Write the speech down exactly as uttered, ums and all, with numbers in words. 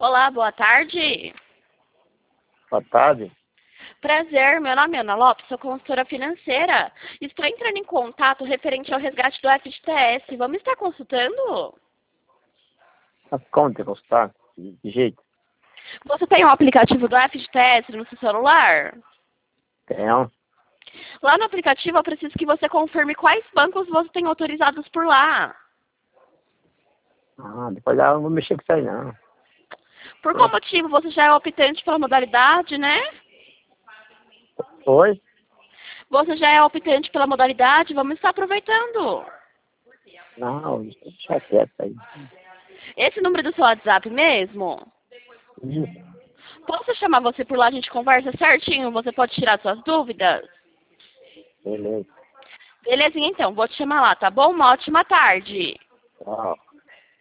Olá, boa tarde. Boa tarde. Prazer, meu nome é Ana Lopes, sou consultora financeira. Estou entrando em contato referente ao resgate do F G T S. Vamos estar consultando? Mas como te gostar? De que jeito? Você tem o aplicativo do F G T S no seu celular? Tenho. Lá no aplicativo eu preciso que você confirme quais bancos você tem autorizados por lá. Ah, depois eu não vou mexer com isso aí, não. Por qual motivo? Você já é optante pela modalidade, né? Oi? Você já é optante pela modalidade, vamos estar aproveitando. Não, deixa quieto aí. Esse número do seu WhatsApp mesmo? Isso. Posso chamar você por lá, a gente conversa certinho, você pode tirar suas dúvidas? Beleza. Belezinha, então, vou te chamar lá, tá bom? Uma ótima tarde. Tchau.